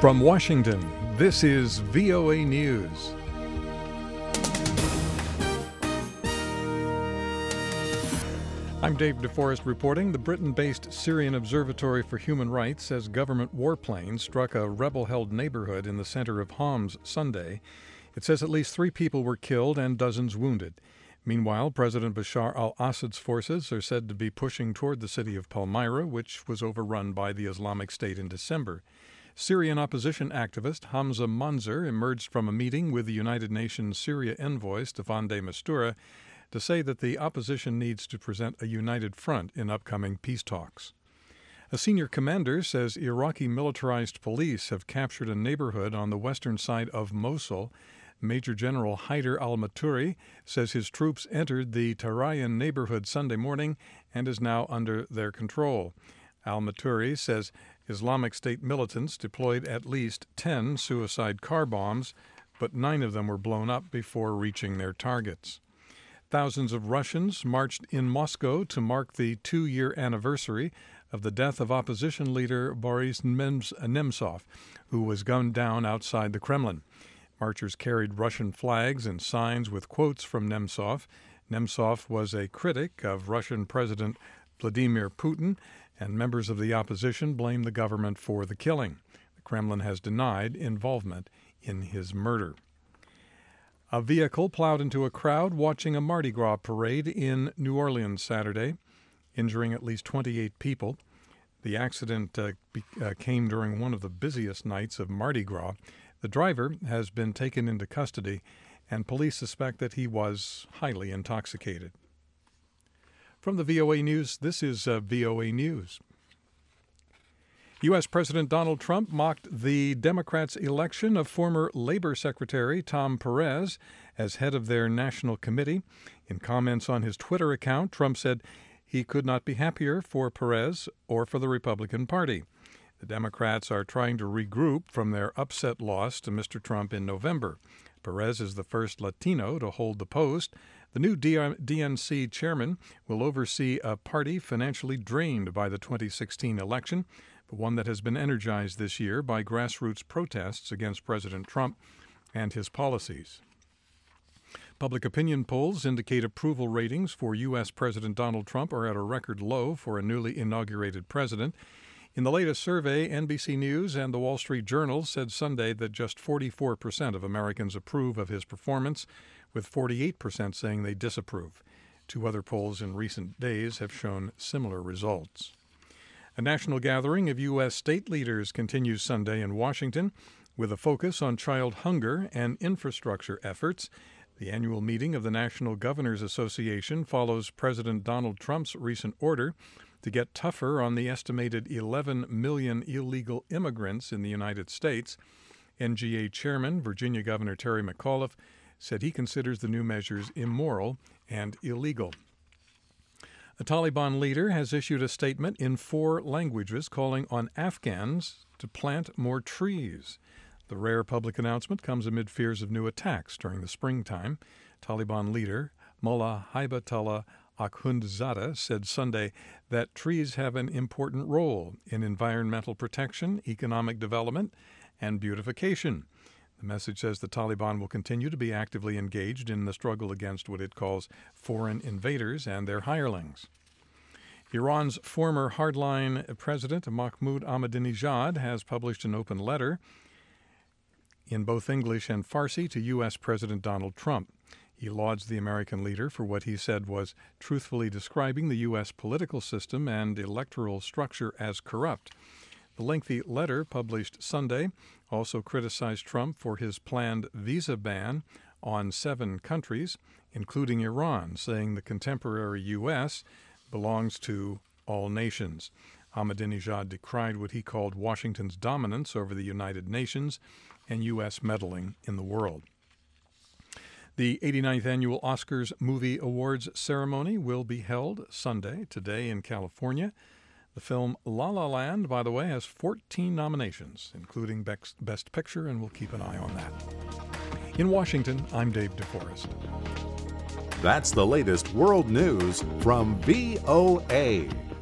From Washington, this is VOA News. I'm Dave DeForest reporting. The Britain-based Syrian Observatory for Human Rights says government warplanes struck a rebel-held neighborhood in the center of Homs Sunday. It says at least 3 people were killed and dozens wounded. Meanwhile, President Bashar al-Assad's forces are said to be pushing toward the city of Palmyra, which was overrun by the Islamic State in December. Syrian opposition activist Hamza Manzer emerged from a meeting with the United Nations Syria envoy Staffan de Mistura to say that the opposition needs to present a united front in upcoming peace talks. A senior commander says Iraqi militarized police have captured a neighborhood on the western side of Mosul. Major General Haider al-Maturi says his troops entered the Tarayan neighborhood Sunday morning and is now under their control. Al-Maturi says Islamic State militants deployed at least 10 suicide car bombs, but 9 of them were blown up before reaching their targets. Thousands of Russians marched in Moscow to mark the 2-year anniversary of the death of opposition leader Boris Nemtsov, who was gunned down outside the Kremlin. Marchers carried Russian flags and signs with quotes from Nemtsov. Nemtsov was a critic of Russian President Vladimir Putin, and members of the opposition blame the government for the killing. The Kremlin has denied involvement in his murder. A vehicle plowed into a crowd watching a Mardi Gras parade in New Orleans Saturday, injuring at least 28 people. The accident came during one of the busiest nights of Mardi Gras. The driver has been taken into custody, and police suspect that he was highly intoxicated. From the VOA News, this is VOA News. U.S. President Donald Trump mocked the Democrats' election of former Labor Secretary Tom Perez as head of their national committee. In comments on his Twitter account, Trump said he could not be happier for Perez or for the Republican Party. The Democrats are trying to regroup from their upset loss to Mr. Trump in November. Perez is the first Latino to hold the post. The new DNC chairman will oversee a party financially drained by the 2016 election, but one that has been energized this year by grassroots protests against President Trump and his policies. Public opinion polls indicate approval ratings for U.S. President Donald Trump are at a record low for a newly inaugurated president. In the latest survey, NBC News and the Wall Street Journal said Sunday that just 44% of Americans approve of his performance, with 48% saying they disapprove. 2 other polls in recent days have shown similar results. A national gathering of U.S. state leaders continues Sunday in Washington with a focus on child hunger and infrastructure efforts. The annual meeting of the National Governors Association follows President Donald Trump's recent order to get tougher on the estimated 11 million illegal immigrants in the United States. NGA Chairman, Virginia Governor Terry McAuliffe, said he considers the new measures immoral and illegal. A Taliban leader has issued a statement in 4 languages calling on Afghans to plant more trees. The rare public announcement comes amid fears of new attacks during the springtime. Taliban leader Mullah Haibatullah Akhundzada said Sunday that trees have an important role in environmental protection, economic development, and beautification. The message says the Taliban will continue to be actively engaged in the struggle against what it calls foreign invaders and their hirelings. Iran's former hardline president Mahmoud Ahmadinejad has published an open letter in both English and Farsi to U.S. President Donald Trump. He lauds the American leader for what he said was truthfully describing the U.S. political system and electoral structure as corrupt. The lengthy letter published Sunday also criticized Trump for his planned visa ban on 7 countries, including Iran, saying the contemporary U.S. belongs to all nations. Ahmadinejad decried what he called Washington's dominance over the United Nations and U.S. meddling in the world. The 89th Annual Oscars Movie Awards ceremony will be held Sunday, today in California. The film La La Land, by the way, has 14 nominations, including Best Picture, and we'll keep an eye on that. In Washington, I'm Dave DeForest. That's the latest world news from VOA.